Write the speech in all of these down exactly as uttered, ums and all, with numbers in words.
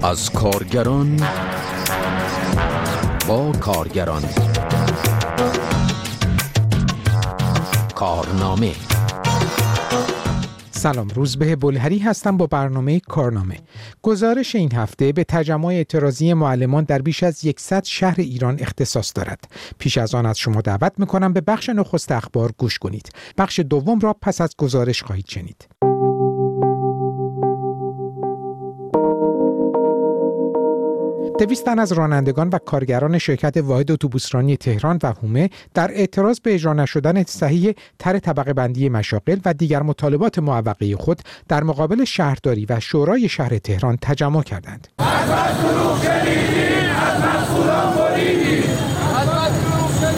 از کارگران با کارگران کارنامه. سلام، روزبه بلهری هستم با برنامه کارنامه. گزارش این هفته به تجمع اعتراضی معلمان در بیش از صد شهر ایران اختصاص دارد. پیش از آن از شما دعوت میکنم به بخش نخست اخبار گوش کنید. بخش دوم را پس از گزارش خواهید شنید. دویست تن از رانندگان و کارگران شرکت واحد اتوبوسرانی تهران و هومه در اعتراض به اجرا نشدن صحیح طرح طبقه بندی مشاغل و دیگر مطالبات معوقه خود در مقابل شهرداری و شورای شهر تهران تجمع کردند. از مسئولان شنیدیم، از مسئولان بریدیم، از مسئولان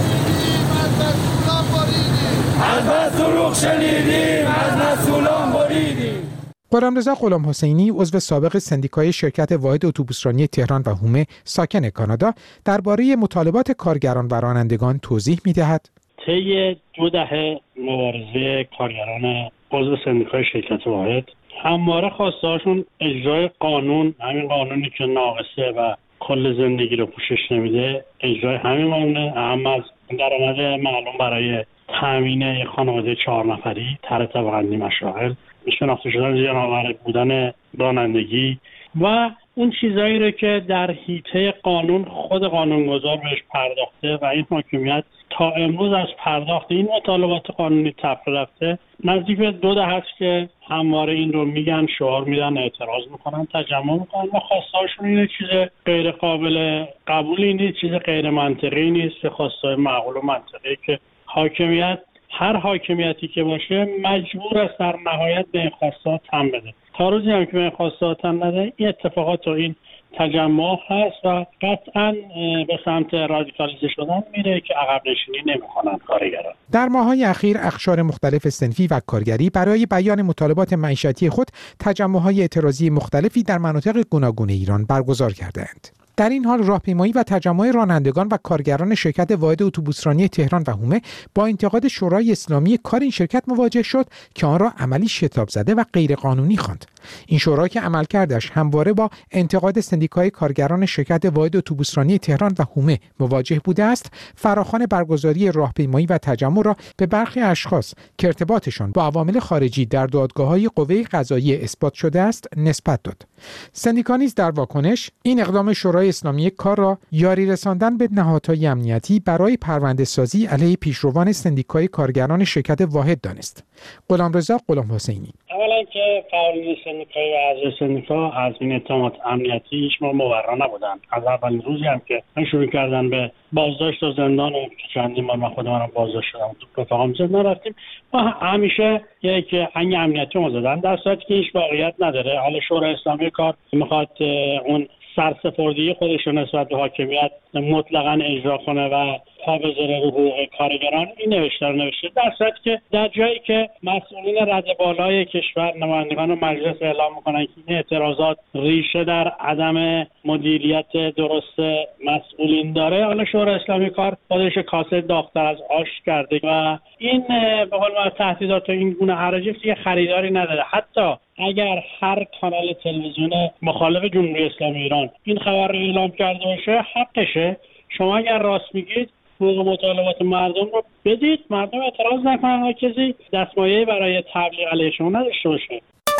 شنیدیم، از مسئولان شنیدیم، از مسئولان بریدیم. غلامرضا غلام حسینی، عضو سابق سندیکای شرکت واحد اتوبوسرانی تهران و هومه ساکن کانادا، درباره مطالبات کارگران و رانندگان توضیح می‌دهد. طی دو دهه مبارزه کارگران عضو سندیکای شرکت واحد همواره خواسته‌هاشون اجرای قانون، همین قانونی که ناقصه و کل زندگی رو پوشش نمیده، اجرای همین قانون، اهم از درآمد معلوم برای تامین خانواده چهار نفری، طرح طبقه بندی مشاغل، شناخته شدن جناور بودن رانندگی و اون چیزایی رو که در حیطه قانون خود قانونگذار بهش پرداخته و این حاکمیت تا امروز از پرداخت این مطالبات قانونی طرف رفته. نزدیک به دو دهه است که همواره این رو میگن، شعار میدن، اعتراض میکنن، تجمع میکنن و خواستهاشون اینه چیز غیر قابل قبولی نیست، چیز غیر منطقی نیست، که خواسته معقول و منطقی که حاکمیت، هر حاکمیتی که باشه مجبور است در نهایت به این خواستها تن بده. تا روزی هم که به این خواستها تن نده، این اتفاقات و این تجمع هست و قطعا به سمت رادیکالیزه شدن میره که عقب نشینی نمیکنن کارگران. در ماه‌های اخیر اقشار مختلف صنفی و کارگری برای بیان مطالبات معیشتی خود تجمع‌های اعتراضی مختلفی در مناطق گوناگون ایران برگزار کردند. در این حال راهپیمایی و تجمع رانندگان و کارگران شرکت واحد اتوبوسرانی تهران و هومه با انتقاد شورای اسلامی کار این شرکت مواجه شد که آن را عملی شتاب زده و غیرقانونی خواند. این شورا که عملکردش همواره با انتقاد سندیکای کارگران شرکت واحد اتوبوسرانی تهران و هومه مواجه بوده است، فراخوان برگزاری راهپیمایی و تجمع را به برخی اشخاص که ارتباطشان با عوامل خارجی در دادگاه‌های قوه قضاییه اثبات شده است نسبت داد. سندیکا نیز در واکنش این اقدام شورای اسلامی کار را یاری رساندن به نهادهای امنیتی برای پرونده سازی علیه پیشروان سندیکای کارگران شرکت واحد دانست. غلامرضا غلام حسینی: اولا که فعالین سندیکای و اعضای سندیکا از این اتهامات امنیتی هیچ ما مبرا نبودن. از اولین روزی هم که شروع کردن به بازداشت و زندان و چندین بار من خودم هم بازداشت شدم تو رفقام زندان رفتیم و همیشه یک هنگ امنیتی ما زدن، در صورتی که هیچ واقعیت نداره. حالا شورای اسلامی کار میخواد اون سرسپردگی خودش رو نسبت به حاکمیت مطلقاً اجرا کنه و پا بذاره رو حقوق کارگران، این نوشته رو نوشته، در صورتی که در جایی که مسئولین رده بالای کشور، نمایندگان مجلس اعلام میکنن که این اعتراضات ریشه در عدم مدیریت درست مسئولین داره، حالا شورای اسلامی کار خودش کاسه داغ‌تر از آش کرده و این به قول معروف تهدیدات و این گونه حراجی یه خریداری نداره. حتی اگر هر کانال تلویزیون مخالف جمهوری اسلامی ایران این خبر رو اعلام کرده باشه، حقشه. شما اگر راست میگید حقوق مطالبات مردم رو بدید، مردم اعتراض نکنن و کسی دستمایه‌ای برای تبلیغ علیه شما نداشته باشه.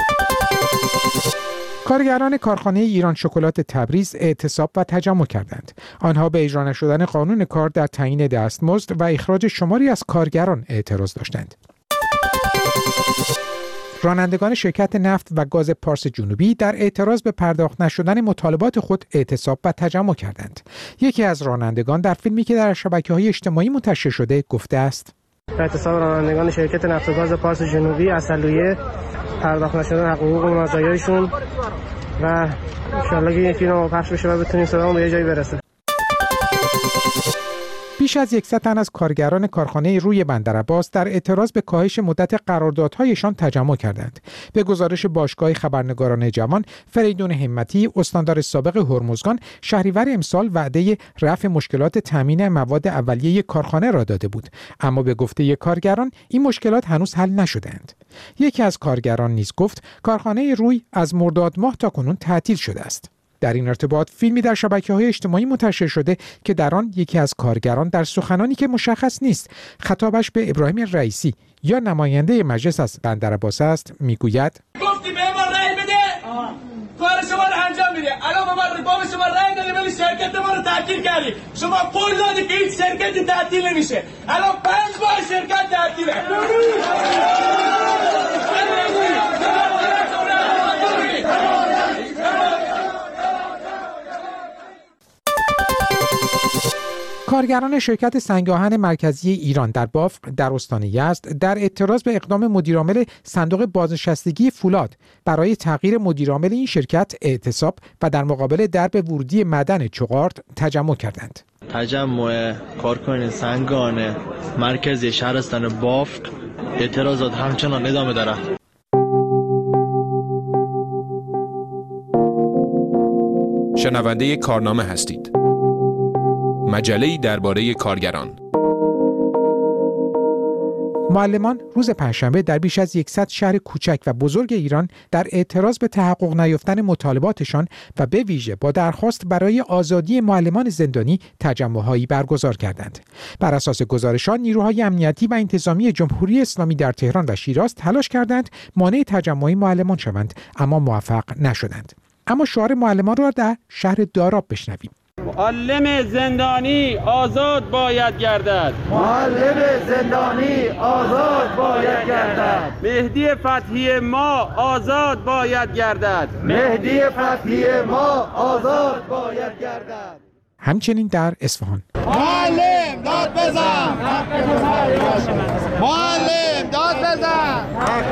کارگران کارخانه ایران شکلات تبریز اعتصاب و تجمع کردند. آنها به اجرا نشدن قانون کار در تعیین دستمزد و اخراج شماری از کارگران اعتراض داشتند. رانندگان شرکت نفت و گاز پارس جنوبی در اعتراض به پرداخت نشدن مطالبات خود اعتصاب و تجمع کردند. یکی از رانندگان در فیلمی که در شبکه‌های اجتماعی منتشر شده گفته است: اعتصاب رانندگان شرکت نفت و گاز پارس جنوبی اصلویه پرداخت نشدن حقوق و مزایایشون و ان شاءالله که این فیلم پخش بشه و بتونیم صدامون به یه جایی برسه. بیش از صد تن از کارگران کارخانه روی بندرعباس در اعتراض به کاهش مدت قراردادهایشان تجمع کردند. به گزارش باشگاه خبرنگاران جوان، فریدون همتی، استاندار سابق هرمزگان، شهریور امسال وعده رفع مشکلات تامین مواد اولیه کارخانه را داده بود، اما به گفته کارگران این مشکلات هنوز حل نشده‌اند. یکی از کارگران نیز گفت کارخانه روی از مرداد ماه تا کنون تعطیل شده است. در این ارتباط فیلمی در شبکه‌های اجتماعی منتشر شده که در آن یکی از کارگران در سخنانی که مشخص نیست خطابش به ابراهیم رئیسی یا نماینده مجلس از بندرعباس است میگوید گفتی به ما رأی بده کار شما رو انجام میده، الان به ما با شما رأی دادی ولی شرکت ما رو تعطیل کردی، شما قول دادی که هیچ شرکتی تعطیل نمیشه، الان پنج ماه شرکت تعطیله. کارگران شرکت سنگ‌آهن مرکزی ایران در بافق در استان یزد در اعتراض به اقدام مدیرعامل صندوق بازنشستگی فولاد برای تغییر مدیرعامل این شرکت اعتصاب و در مقابل درب ورودی معدن چغارد تجمع کردند. تجمع کارکنان سنگ‌آهن مرکزی شهرستان بافق اعتراضات همچنان ادامه دارد. شنونده کارنامه هستید. مجله‌ای درباره کارگران. معلمان روز پنجشنبه در بیش از صد شهر کوچک و بزرگ ایران در اعتراض به تحقق نیافتن مطالباتشان و به ویژه با درخواست برای آزادی معلمان زندانی تجمع‌هایی برگزار کردند. بر اساس گزارشات نیروهای امنیتی و انتظامی جمهوری اسلامی در تهران و شیراز تلاش کردند مانع تجمع معلمان شوند، اما موفق نشدند. اما شعار معلمان را در شهر داراب بشنویم. معلم زندانی آزاد باید گردد. معلم زندانی آزاد باید گردد. مهدی فتحی ما آزاد باید گردد. مهدی فتحی ما آزاد باید گردد. همچنین در اصفهان معلم داد بزن. معلم داد بزن.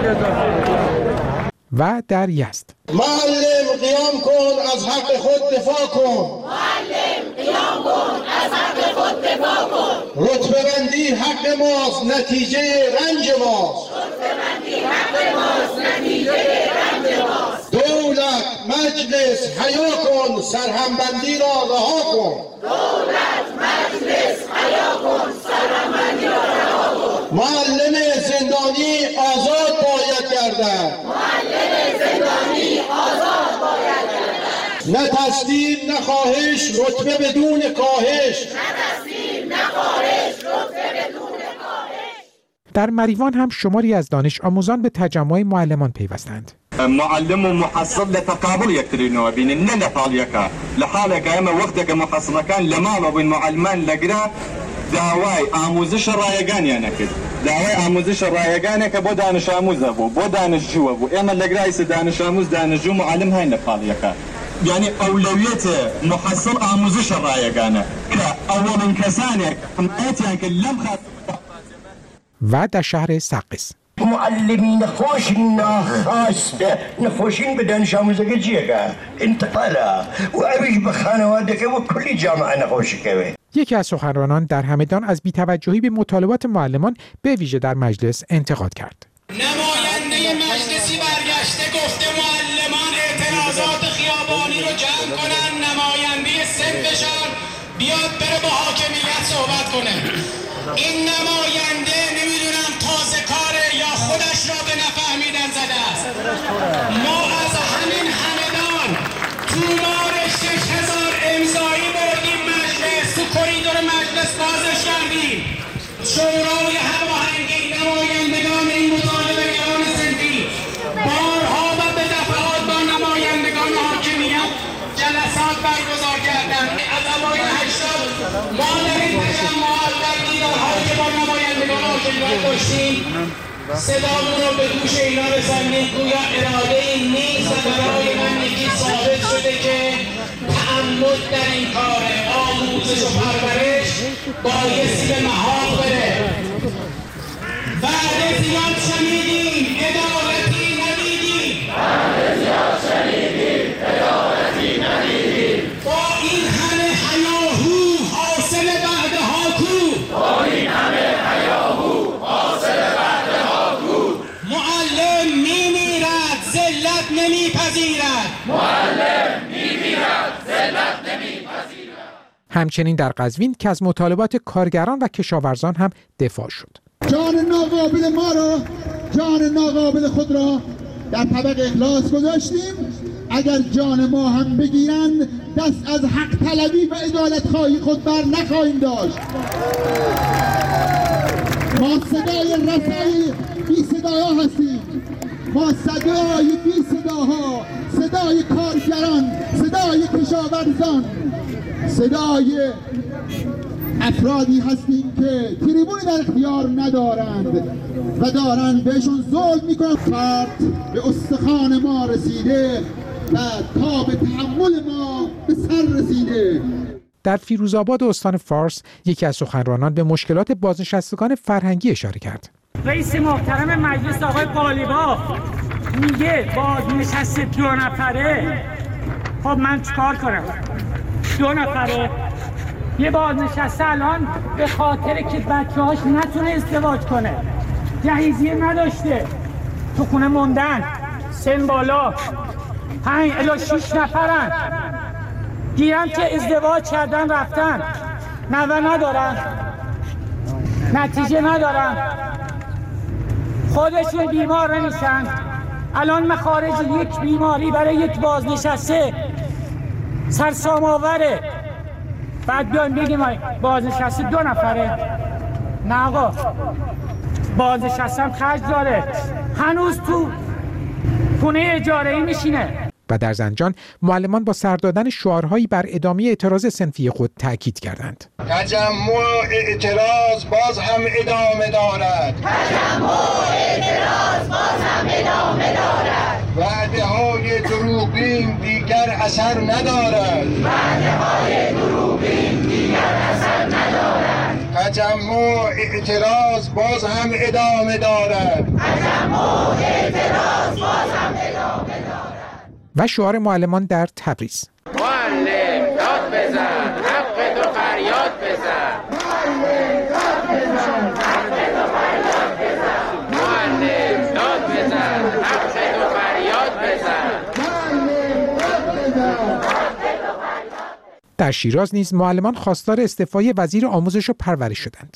و در یزد معلم قیام کن از حق خود دفاع کن. معلم قیام کن از حق خود دفاع کن. رتبه بندی حق ماست نتیجه رنج ماست. رتبه بندی حق ماست نتیجه رنج ماست. دولت مجلس حیا کن سرهمبندی را رها کن. دولت مجلس حیا کن سرهمبندی را رها کن. معلم زندانی آزاد باید گردد. معلم زندانی آزاد باید گردد. نه تسلیم نه خواهش رتبه بدون کاهش. نه تسلیم نه خواهش رتبه بدون کاهش. در مریوان هم شماری از دانش آموزان به تجمع معلمان پیوستند. معلم و محصل لتقابل یکترینو بین نه نفالیکا لحاله که اما وقتی که محصل کان لما بین معلمان لگرا دعوای آموزش رایگانی نکرد. دعوای آموزش رایگانی که با دانش آموز بو با دانشجو بو اما لگرای س دانش آموز دانشجو معلم های نفالیکا یعنی اولویت محصل آموزش رایگانه که اولین کسانی حمایتی که لم خاص و در شهر سقز معلمین خوش ناخواسته نفوشین به دانش آموزگی جیگه انتقاله و عویش به خانواده که و کلی جامعه نخوشی که. یکی از سخنرانان در همدان از بی‌توجهی به مطالبات معلمان به ویژه در مجلس انتقاد کرد. نماینده مجلسی برگشته گفته معلمان اعتراضات خیابانی رو جمع کنن، نماینده صنفشان بیاد بره با حاکمیت صحبت کنه. این نماینده نمیدونم تازه کاره یا خودش را به نفهمیدن زده است. ما از همین همدان تو مار شش هزار امضایی بردیم مجلس، تو کریدور مجلس بازش کردیم. شورای هماهنگی نمایندگان این مطالبه‌گران صنفی بارها و به دفعات با نمایندگان حاکمیت جلسات برگزار کردند. از اوایل هشتاد ما در این تجمعات در دیدارهایی که با نمایندگان حاکمیت داشتیم صدامون رو به گوش اینا رساندیم گویا اراده این نیست و برای من یکی ثابت شده که تعمد در این کار آموزش و پرورش بایستی به محاق بره. بعد زیاد شنیدیم عدالتی ندیدیم. بعد زیاد شنیدیم عدالتی ندیدیم. با این همه هیاهو حاصل بعد هاکو. با این همه هیاهو حاصل بعد هاکو. معلم میمیرد ذلت نمیپذیرد. معلم میمیرد ذلت نمیپذیرد. همچنین در قزوین که از مطالبات کارگران و کشاورزان هم دفاع شد. جان ناقابل ما را، جان ناقابل خود را در طبق اخلاص گذاشتیم، اگر جان ما هم بگیرن دست از حق طلبی و عدالت خواهی خود بر نخواهیم داشت. ما صدای رسای بی صداها هستیم، ما صدای بی صداها، صدای کارگران، صدای کشاورزان، صدای افرادی هستیم که تریبونی در اختیار ندارند و دارند بهشون ظلم میکنند. فرد به استخوان ما رسیده و تا به تحمل ما به سر رسیده. در فیروزآباد استان فارس یکی از سخنرانان به مشکلات بازنشستگان فرهنگی اشاره کرد. رئیس محترم مجلس آقای قالیباف میگه بازنشست دو نفره. خب من چیکار کنم؟ دو نفره یه بازنشسته الان به خاطر که بچه‌هاش نتونه ازدواج کنه، جهیزیه نداشته، تو خونه موندن، سن بالا، پنج الی شش نفرن، گیرم که ازدواج کردن رفتن، نوه ندارن، نتیجه ندارن، خودشون بیمار نمیشن. الان مخارج یک بیماری برای یک بازنشسته سرسام آوره. بعد بیایم بگیم بازنشسته دو نفره. نه آقا، بازنشسته هم خرج داره، هنوز تو خونه اجاره‌ای میشینه. و در زنجان معلمان با سر دادن شعارهایی بر ادامه اعتراض صنفی خود تاکید کردند. تجمع اعتراض باز هم ادامه دارد. تجمع اعتراض باز هم ادامه دارد. وعده های دروغین دیگر اثر ندارد. وعده های دروغین دیگر اثر ندارد. تجمع اعتراض باز هم ادامه دارد. تجمع اعتراض باز هم ادامه دارد. و شعار معلمان در تبریز: معلم داد بزن، حق تو فریاد بزن. معلم داد بزن، حق تو فریاد بزن. معلم داد بزن، حق تو فریاد بزن. معلم داد بزن. در شیراز نیز معلمان خواستار استعفای وزیر آموزش و پرورش شدند.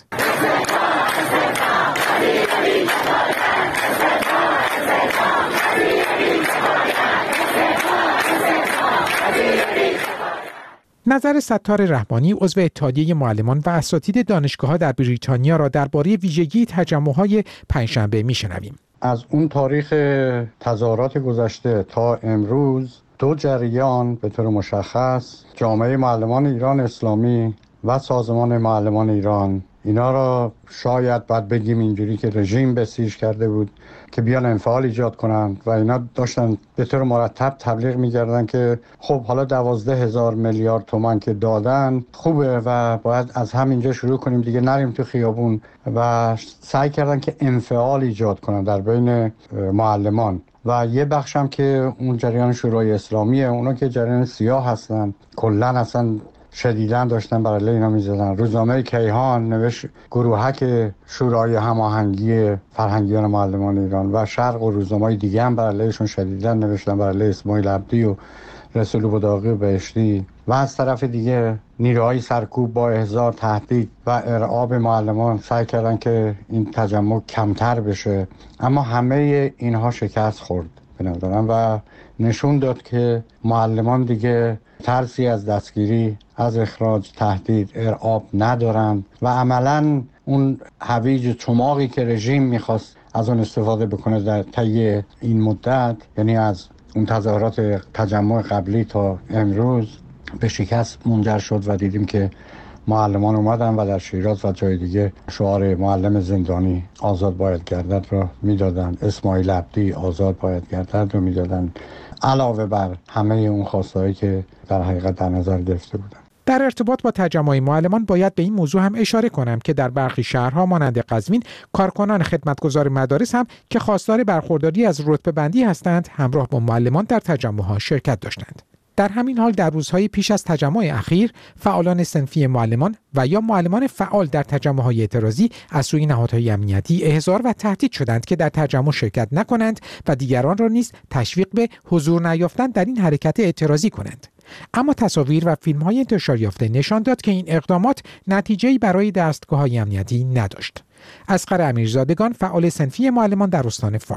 نظر ستار رحمانی عضو اتحادیه معلمان و اساتید دانشگاه‌ها در بریتانیا را درباره ویژگی تجمع‌های پنجشنبه می‌شنویم. از اون تاریخ تظاهرات گذشته تا امروز دو جریان به طور مشخص، جامعه معلمان ایران اسلامی و سازمان معلمان ایران، اینا را شاید باید بگیم اینجوری که رژیم بسیج کرده بود که بیان انفعال ایجاد کنند و اینا داشتن به طور مرتب تبلیغ می‌کردن که خب حالا دوازده هزار میلیارد تومان که دادن خوبه و باید از همینجا شروع کنیم دیگه، نریم تو خیابون، و سعی کردن که انفعال ایجاد کنن در بین معلمان. و یه بخشم که اون جریان شورای اسلامیه، اونا که جریان سیاه هستن، کلا اصلا شدیداً داشتن بر علیه اینا می‌زدن. روزنامه کیهان نوشت گروهک شورای هماهنگی فرهنگیان معلمان ایران و شرق و روزنامه‌های دیگه هم بر علیهشون شدیداً نوشتن، بر علیه اسماعیل عبدی و رسول بداغی و بهشتی. و از طرف دیگه نیروهای سرکوب با احضار، تهدید و ارعاب معلمان سعی کردن که این تجمع کمتر بشه، اما همه اینها شکست خورد به نظرم و نشون داد که معلمان دیگه ترسی از دستگیری، از اخراج، تهدید، ارعاب ندارند و عملاً اون هویج چماقی که رژیم میخواست از اون استفاده بکنه در طی این مدت، یعنی از اون تظاهرات تجمع قبلی تا امروز، به شکست منجر شد و دیدیم که معلمان اومدن و در شیراز و جای دیگه شعار معلم زندانی آزاد باید گردد رو میدادن، اسماعیل عبدی آزاد باید گردد رو میدادن، علاوه بر همه اون خواستهایی که در حقیقت در نظر گرفته بودن. در ارتباط با تجمع معلمان باید به این موضوع هم اشاره کنم که در برخی شهرها مانند قزوین کارکنان خدمتگزار مدارس هم که خواستار برخورداری از رتبه بندی هستند همراه با معلمان در تجمع‌ها شرکت داشتند. در همین حال در روزهای پیش از تجمع اخیر فعالان صنفی معلمان و یا معلمان فعال در تجمع‌های اعتراضی از سوی نهادهای امنیتی احضار و تهدید شدند که در تجمع شرکت نکنند و دیگران را نیز تشویق به حضور نیافتن در این حرکت اعتراضی کنند. اما تصاویر و فیلم‌های انتشار یافته نشان داد که این اقدامات نتیجه‌ای برای دستگاه‌های امنیتی نداشت. اصغر امیرزادگان، فعال صنفی معلمان در استان فارس: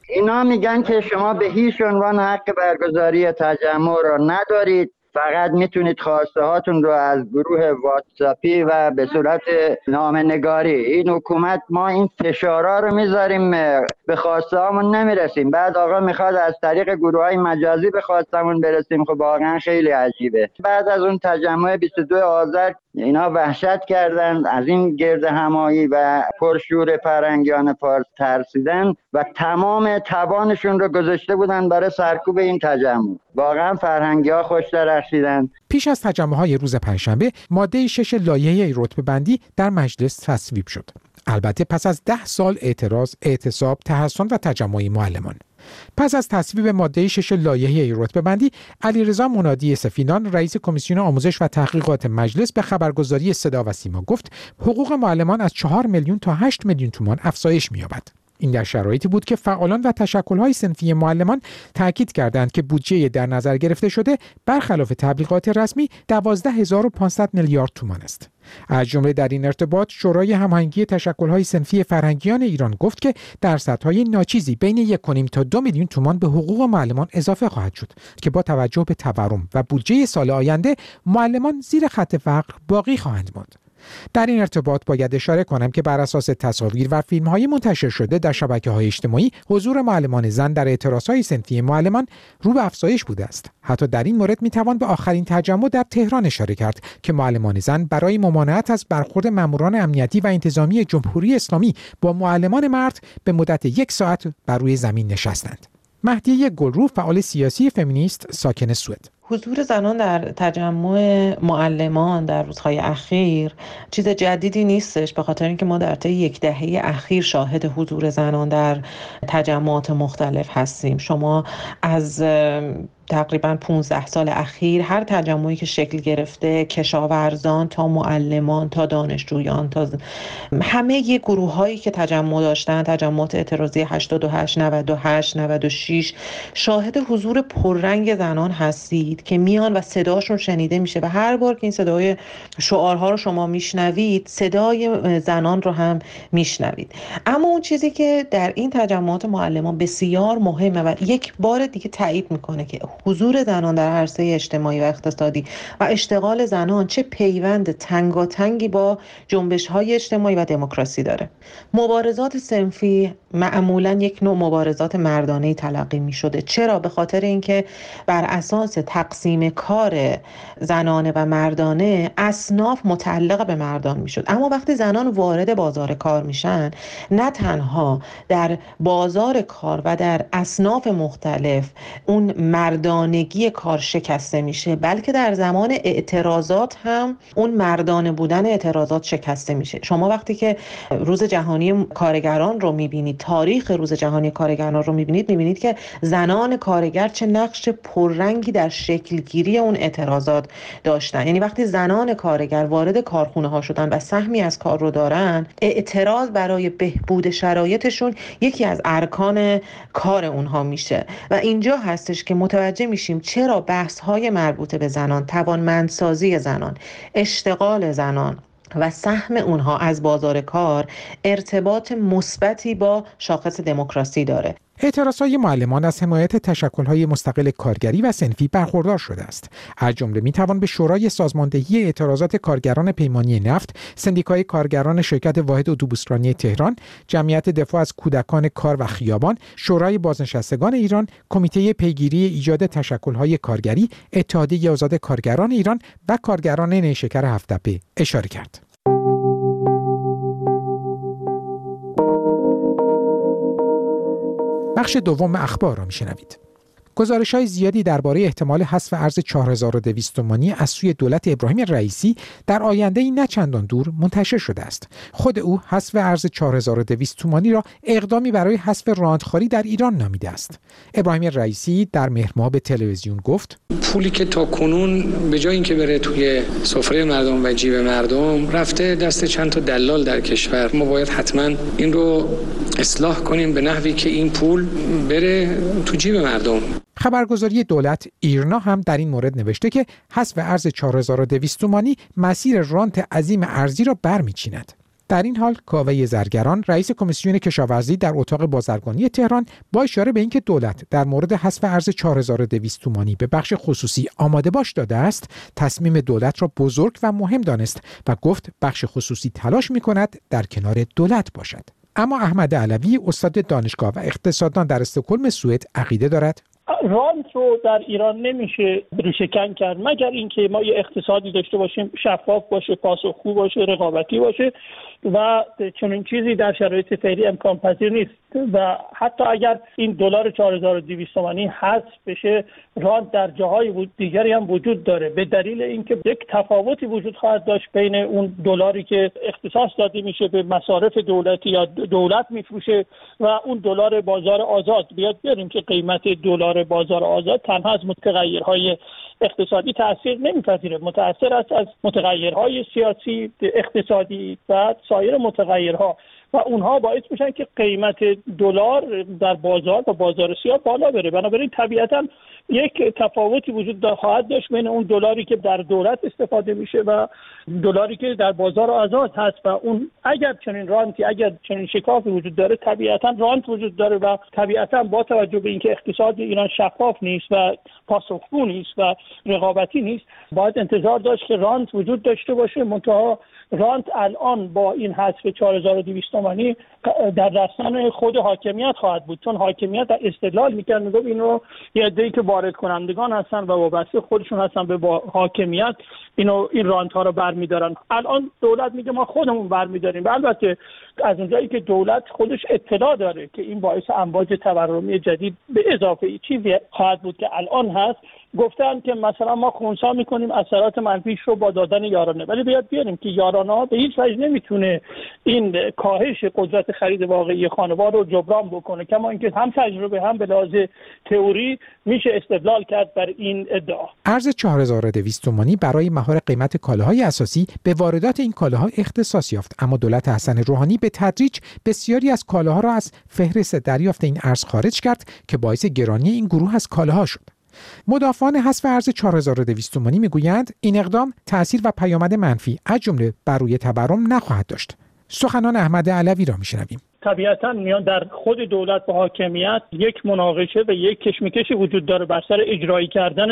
اینا میگن که شما به هیچ عنوان حق برگزاری تجمع را ندارید، فقط میتونید خواسته هاتون رو از گروه واتساپی و به صورت نامه‌نگاری. این حکومت ما این فشارا رو میذاریم به خواسته هامون نمیرسیم، بعد آقا میخواد از طریق گروه های مجازی به خواستمون برسیم. خب واقعا خیلی عجیبه. بعد از اون تجمع بیست و دوم آذر اینا وحشت کردن، از این گرد همایی و پرشور فرهنگیان فارس ترسیدن و تمام توانشون رو گذاشته بودن برای سرکوب این تجمع. واقعا فرهنگی‌ها خوش درخشیدن. پیش از تجمع‌های روز پنجشنبه ماده شش لایحه رتبه‌بندی در مجلس تصویب شد. البته پس از ده سال اعتراض، اعتصاب، تحصن و تجمع معلمان. پس از تصویب ماده شش لایحه رتبه‌بندی، علیرضا منادی سفینان رئیس کمیسیون آموزش و تحقیقات مجلس به خبرگزاری صدا و سیما گفت حقوق معلمان از چهار میلیون تا هشت میلیون تومان افزایش می‌یابد. این در شرایطی بود که فعالان و تشکل‌های صنفی معلمان تاکید کردند که بودجه در نظر گرفته شده برخلاف تبلیغات رسمی دوازده هزار و پانصد میلیارد تومان است. از جمله در این ارتباط شورای هماهنگی تشکل‌های صنفی فرهنگیان ایران گفت که درصدهای ناچیزی بین یک و نیم تا دو میلیون تومان به حقوق معلمان اضافه خواهد شد که با توجه به تورم و بودجه سال آینده معلمان زیر خط فقر باقی خواهند ماند. در این ارتباط باید اشاره کنم که بر اساس تصاویر و فیلم‌های منتشر شده در شبکه‌های اجتماعی حضور معلمان زن در اعتراض‌های صنفی معلمان رو به افزایش بوده است. حتی در این مورد می‌توان به آخرین تجمع در تهران اشاره کرد که معلمان زن برای ممانعت از برخورد ماموران امنیتی و انتظامی جمهوری اسلامی با معلمان مرد به مدت یک ساعت بر روی زمین نشستند. مهدیه گلرو فعال سیاسی فمینیست ساکن سوئد: حضور زنان در تجمع معلمان در روزهای اخیر چیز جدیدی نیستش، به خاطر اینکه ما در طی یک دهه اخیر شاهد حضور زنان در تجمعات مختلف هستیم. شما از تقریبا پانزده سال اخیر هر تجمعی که شکل گرفته، کشاورزان تا معلمان تا دانشجویان تا همه ی گروه هایی که تجمع داشتن، تجمعات اعتراضی هشتاد و هشت، نود و هشت، نود و شش، شاهد حضور پررنگ زنان هستید که میان و صداشون شنیده میشه و هر بار که این صدای شعارها رو شما میشنوید صدای زنان رو هم میشنوید. اما اون چیزی که در این تجمعات معلمان بسیار مهمه و یک بار دیگه تایید میکنه که حضور زنان در عرصه اجتماعی و اقتصادی و اشتغال زنان چه پیوند تنگاتنگی با جنبش‌های اجتماعی و دموکراسی داره. مبارزات صنفی معمولاً یک نوع مبارزات مردانه‌ای تلقی می‌شده. چرا؟ به خاطر اینکه بر اساس تقسیم کار زنانه و مردانه اصناف متعلق به مردان می‌شد. اما وقتی زنان وارد بازار کار میشن، نه تنها در بازار کار و در اصناف مختلف اون مردانگی کار شکسته میشه، بلکه در زمان اعتراضات هم اون مردانه بودن اعتراضات شکسته میشه. شما وقتی که روز جهانی کارگران رو میبینید، تاریخ روز جهانی کارگران رو میبینید، میبینید که زنان کارگر چه نقش پررنگی در شکلگیری اون اعتراضات داشتن. یعنی وقتی زنان کارگر وارد کارخونه ها شدن و سهمی از کار رو دارن، اعتراض برای بهبود شرایطشون یکی از ارکان کار اونها میشه و اینجا هستش که متوجه میشیم چرا بحث‌های مربوط به زنان، توانمندسازی زنان، اشتغال زنان و سهم اونها از بازار کار ارتباط مثبتی با شاخص دموکراسی داره. اعتراضهای معلمان از حمایت تشکل‌های مستقل کارگری و صنفی برخوردار شده است. از جمله می‌توان به شورای سازماندهی اعتراضات کارگران پیمانی نفت، سندیکای کارگران شرکت واحد اتوبوسرانی تهران، جمعیت دفاع از کودکان کار و خیابان، شورای بازنشستگان ایران، کمیته پیگیری ایجاد تشکل‌های کارگری، اتحادیه آزاد کارگران ایران و کارگران نیشکر هفت‌تپه اشاره کرد. بخش دوم اخبار را میشنوید. گزارش‌های زیادی درباره احتمال حذف ارز چهار هزار و دویست تومانی از سوی دولت ابراهیم رئیسی در آینده‌ای نه چندان دور منتشر شده است. خود او حذف ارز چهار هزار و دویست تومانی را اقدامی برای حذف راندخواری در ایران نامیده است. ابراهیم رئیسی در مهر ماه به تلویزیون گفت: پولی که تا کنون به جای اینکه بره توی سفره مردم و جیب مردم، رفته دست چند تا دلال در کشور. ما باید حتما این رو اصلاح کنیم به نحوی که این پول بره تو جیب مردم. خبرگزاری دولت ایرنا هم در این مورد نوشته که حذف ارز چهار هزار و دویست تومانی مسیر رانت عظیم ارزی را برمی‌چیند. در این حال کاوه زرگران رئیس کمیسیون کشاورزی در اتاق بازرگانی تهران با اشاره به اینکه دولت در مورد حذف ارز چهار هزار و دویست تومانی به بخش خصوصی آماده باش داده است، تصمیم دولت را بزرگ و مهم دانست و گفت بخش خصوصی تلاش می‌کند در کنار دولت باشد. اما احمد علوی استاد دانشگاه و اقتصاددان در استکهلم سوئد عقیده دارد رانت رو در ایران نمیشه ریشه‌کن کرد مگر اینکه ما یه اقتصادی داشته باشیم شفاف باشه، پاسخگو باشه، رقابتی باشه و چنین چیزی در شرایط فعلی امکان پذیر نیست و حتی اگر این دلار چهار هزار و دویست تومانی حذف بشه، رانت در جاهای دیگری هم وجود داره به دلیل اینکه یک تفاوتی وجود خواهد داشت بین اون دلاری که اختصاص داده میشه به مصارف دولتی یا دولت میفروشه و اون دلار بازار آزاد. بیاد بیاریم که قیمت دلار بازار آزاد تنها از متغیرهای اقتصادی تاثیر نمیپذیره، متاثر است از متغیرهای سیاسی، اقتصادی و سایر متغیرها و اونها باعث میشن که قیمت دلار در بازار و بازار سیاه بالا بره. بنابراین طبیعتاً یک تفاوتی وجود خواهد داشت بین اون دلاری که در دولت استفاده میشه و دلاری که در بازار آزاد هست و اون اگر چنین رانتی اگر چنین شکافی وجود داره، طبیعتاً رانت وجود داره و طبیعتاً با توجه به اینکه اقتصاد ایران شفاف نیست و پاسخگو نیست و رقابتی نیست، باید انتظار داشت که رانت وجود داشته باشه. منتها رانت الان با این حذف چهار هزار و دویست تومانی در دستان خود حاکمیت خواهد بود، چون حاکمیت در استدلال میکرد میگفت اینو یه عده‌ای که وارد کنندگان هستن و وابسته خودشون هستن به با حاکمیت اینو این رانت ها رو برمیدارن. الان دولت میگه ما خودمون برمیداریم و البته از اونجایی که دولت خودش اطلاع داره که این باعث امواج تورمی جدید به اضافه چیزی خواهد بود که الان هست، گفتن که مثلا ما خنثی میکنیم اثرات منفیش رو با دادن یارانه، ولی بیاد بیاریم که یارانه ها به هیچ وجه نمیتونه این کاهش قدرت خرید واقعی خانوار رو جبران بکنه، کما اینکه هم تجربه هم به لحاظ تئوری میشه استدلال کرد بر این ادعا. ارز چهار هزار و دویست تومانی برای مهار قیمت کالاهای اساسی به واردات این کالاها اختصاص یافت، اما دولت حسن روحانی به تدریج بسیاری از کالاها را از فهرست دریافت این ارز خارج کرد که باعث گرانی این گروه از کالاها شد. مدافعان حذف ارز چهار هزار و دویست تومانی میگویند این اقدام تأثیر و پیامد منفی از جمله بر روی تورم نخواهد داشت. سخنان احمد علوی را میشنویم. طبیعتاً میان در خود دولت و حاکمیت یک مناقشه و یک کشمکشی وجود داره بر سر اجرایی کردن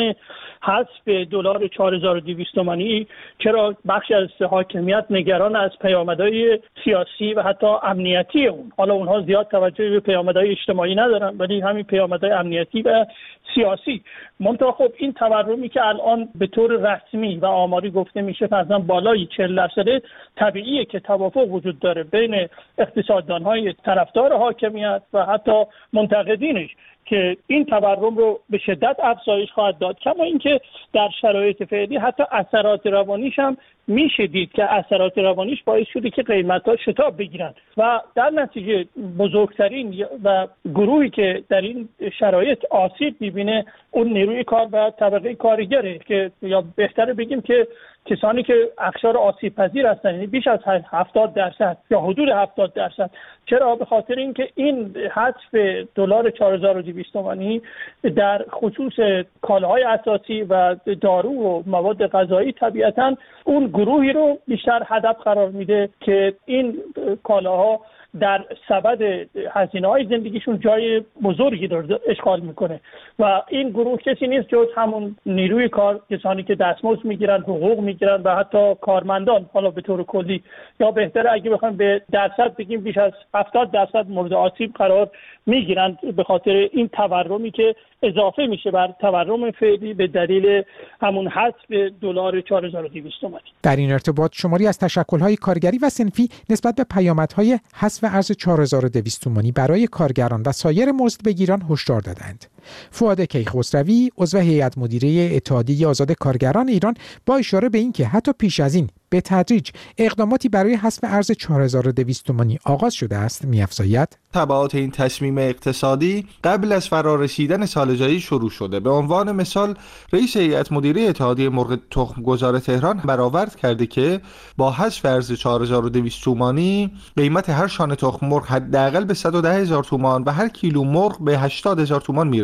حذف دلار چهار هزار و دویست تومانی. چرا بخشی از حاکمیت نگران از پیامدهای سیاسی و حتی امنیتی اون، حالا اونها زیاد توجه به پیامدهای اجتماعی ندارن ولی همین پیامدهای امنیتی و سیاسی. منتها خب این تورمی که الان به طور رسمی و آماری گفته میشه مثلا بالای چهل درصد، طبیعیه که توافق وجود داره بین اقتصاددان‌های طرفدار حاکمیت و حتی منتقدینش که این تورم رو به شدت افزایش خواهد داد، کما اینکه در شرایط فعلی حتی اثرات روانیش هم میشه دید که اثرات روانیش باعث شده که قیمت‌ها شتاب بگیرن و در نتیجه بزرگترین و گروهی که در این شرایط آسیب می‌بینه اون نیروی کار و طبقه کارگره، که یا بهتره بگیم که کسانی که اقشار آسیب پذیر هستن، یعنی بیش از هفتاد درصد یا حدود هفتاد درصد. چرا؟ به خاطر اینکه این حذف دلار چهار هزار و دویست تومانی در خصوص کالاهای اساسی و دارو و مواد غذایی طبیعتاً اون گروهی رو بیشتر هدف قرار میده که این کالاها در سبد هزینه‌های زندگیشون جای بزرگی رو اشغال میکنه و این گروه کسی نیست جز همون نیروی کار، کسانی که دستمزد میگیرن، حقوق میگیرن و حتی کارمندان. حالا به طور کلی یا بهتره اگه بخوایم به درصد بگیم بیش از هفتاد درصد مورد آسیب قرار میگیرن به خاطر این تورمی که اضافه میشه بر تورم فعلی به دلیل همون حذف دلار چهار هزار و دویست تومانی. در این ارتباط شماری از تشکل‌های کارگری و صنفی نسبت به پیامدهای حذف ارز چهار هزار و دویست تومانی برای کارگران و سایر مزدبگیران هشدار دادند. فؤاد کیخسروی عضو هیئت مدیره اتحادیه آزاد کارگران ایران با اشاره به اینکه حتی پیش از این به تدریج اقداماتی برای حذف ارز چهار هزار و دویست تومانی آغاز شده است می‌افزاید تبعات این تصمیم اقتصادی قبل از فرارسیدن سال جاری شروع شده. به عنوان مثال رئیس هیئت مدیره اتحادیه مرغ تخم‌گذار تهران برآورد کرده که با حذف ارز چهار هزار و دویست تومانی قیمت هر شانه تخم مرغ حداقل به صد و ده هزار تومان و هر کیلو مرغ به هشتاد هزار تومان میرسه.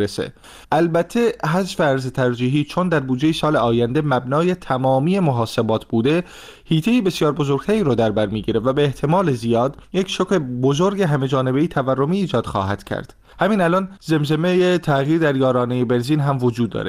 برسه. البته حذف ارز ترجیحی چون در بودجه سال آینده مبنای تمامی محاسبات بوده، هیته بسیار بزرگتری رو در بر میگیره و به احتمال زیاد یک شوک بزرگ همه جانبه‌ای تورمی ایجاد خواهد کرد. همین الان زمزمه تغییر در یارانه بنزین هم وجود داره.